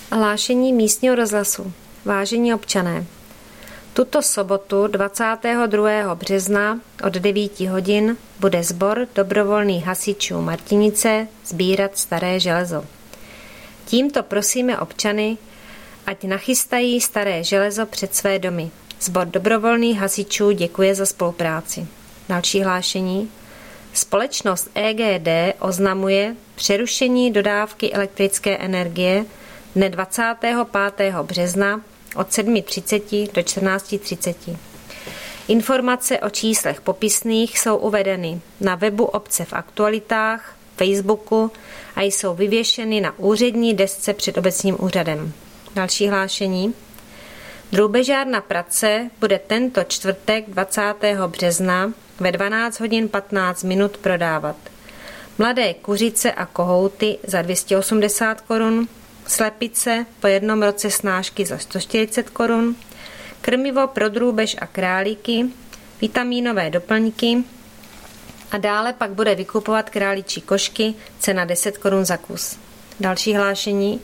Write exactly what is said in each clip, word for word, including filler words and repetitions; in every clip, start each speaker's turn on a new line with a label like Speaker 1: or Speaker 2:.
Speaker 1: Hlášení místního rozhlasu. Vážení občané, tuto sobotu dvacátého druhého března od devíti hodin bude sbor dobrovolných hasičů Martinice sbírat staré železo. Tímto prosíme občany, ať nachystají staré železo před své domy. Sbor dobrovolných hasičů děkuje za spolupráci. Další hlášení. Společnost E G D oznamuje přerušení dodávky elektrické energie dne dvacátého pátého března od sedm třicet do čtrnáct třicet. Informace o číslech popisných jsou uvedeny na webu obce v aktualitách, Facebooku a jsou vyvěšeny na úřední desce před obecním úřadem. Další hlášení. Drůbežárna Prace bude tento čtvrtek dvacátého března ve dvanáct hodin patnáct minut prodávat mladé kuřice a kohouty za dvě stě osmdesát korun, slepice po jednom roce snášky za sto čtyřicet korun, krmivo pro drůbež a králíky, vitamínové doplňky a dále pak bude vykupovat králičí košky, cena deset korun za kus. Další hlášení.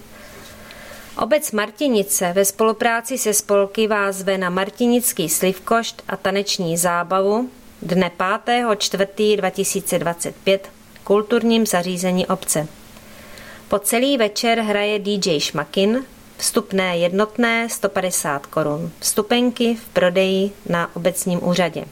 Speaker 1: Obec Martinice ve spolupráci se spolky vás zve na martinický slivkošt a taneční zábavu dne pátého čtvrtého dva tisíce dvacet pět v kulturním zařízení obce. Po celý večer hraje D J Šmakin, vstupné jednotné sto padesát korun, vstupenky v prodeji na obecním úřadě.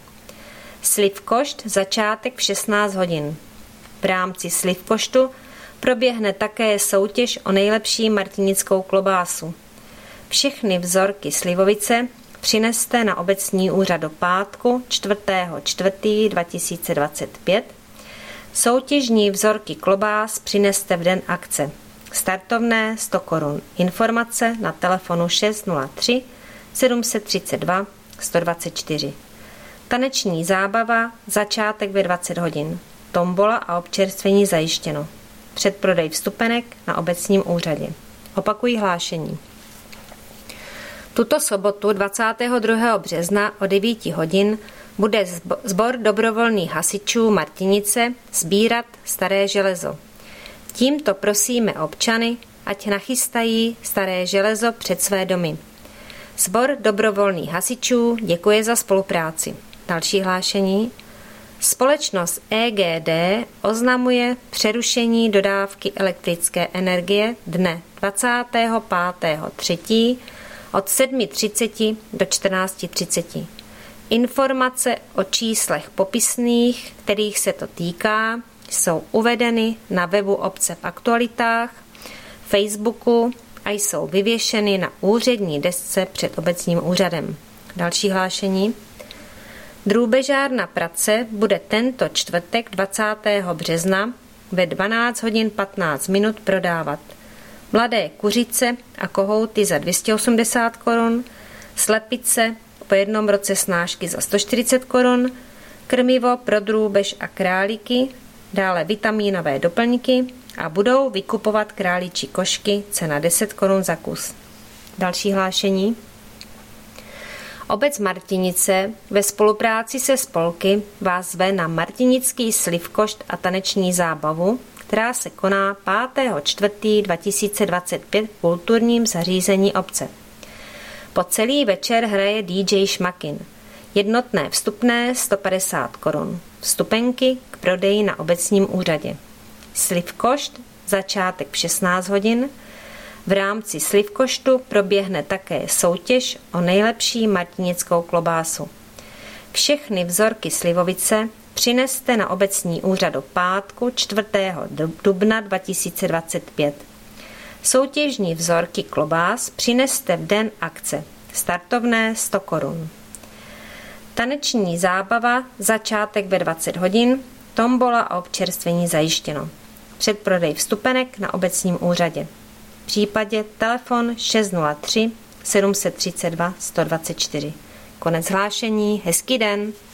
Speaker 1: Slivkošt začátek v šestnáct hodin. V rámci slivkoštu proběhne také soutěž o nejlepší martinickou klobásu. Všechny vzorky slivovice přineste na obecní úřad do pátku čtvrtého čtvrtého dva tisíce dvacet pět. Soutěžní vzorky klobás přineste v den akce. Startovné sto korun. Informace na telefonu šest nula tři sedm tři dva sto dvacet čtyři. Taneční zábava, začátek ve dvacet hodin. Tombola a občerstvení zajištěno. Předprodej vstupenek na obecním úřadě. Opakují hlášení. Tuto sobotu dvacátého druhého března o devět hodin bude sbor dobrovolných hasičů Martinice sbírat staré železo. Tímto prosíme občany, ať nachystají staré železo před své domy. Sbor dobrovolných hasičů děkuje za spolupráci. Další hlášení. Společnost E G D oznamuje přerušení dodávky elektrické energie dne dvacátého pátého třetího od sedm třicet do čtrnáct třicet. Informace o číslech popisných, kterých se to týká, jsou uvedeny na webu obce v aktualitách, Facebooku a jsou vyvěšeny na úřední desce před obecním úřadem. Další hlášení. Drůbežárna Prace bude tento čtvrtek dvacátého března ve dvanáct hodin patnáct minut prodávat mladé kuřice a kohouty za dvě stě osmdesát korun, slepice po jednom roce snášky za sto čtyřicet korun, krmivo pro drůbež a králíky, dále vitamínové doplňky a budou vykupovat králičí košky, cena deset korun za kus. Další hlášení. Obec Martinice ve spolupráci se spolky vás zve na martinický slivkošt a taneční zábavu, která se koná pátého čtvrtého dva tisíce dvacet pět v kulturním zařízení obce. Po celý večer hraje D J Šmakin. Jednotné vstupné sto padesát korun. Vstupenky k prodeji na obecním úřadě. Slivkošt začátek v šestnáct hodin. V rámci slivkoštu proběhne také soutěž o nejlepší martinickou klobásu. Všechny vzorky slivovice přineste na obecní úřad do pátku čtvrtého dubna dva tisíce dvacet pět. Soutěžní vzorky klobás přineste v den akce. Startovné sto korun. Taneční zábava, začátek ve dvacet hodin, tombola a občerstvení zajištěno. Předprodej vstupenek na obecním úřadě. V případě telefon šest nula tři sedm tři dva sto dvacet čtyři. Konec hlášení, hezký den.